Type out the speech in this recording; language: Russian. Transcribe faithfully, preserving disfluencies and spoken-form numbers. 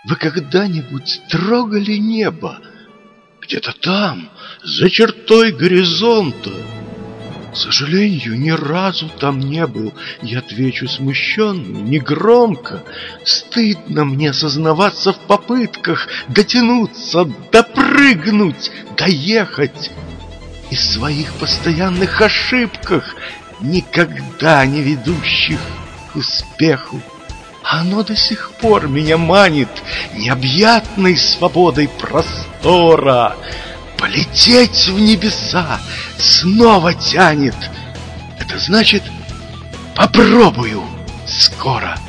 Вы когда-нибудь трогали небо? Где-то там, за чертой горизонта. К сожалению, ни разу там не был. Я отвечу смущенно, негромко. Стыдно мне сознаваться в попытках дотянуться, допрыгнуть, доехать. И своих постоянных ошибках, никогда не ведущих к успеху. Оно до сих пор меня манит необъятной свободой простора. Полететь в небеса снова тянет. Это значит, попробую скоро.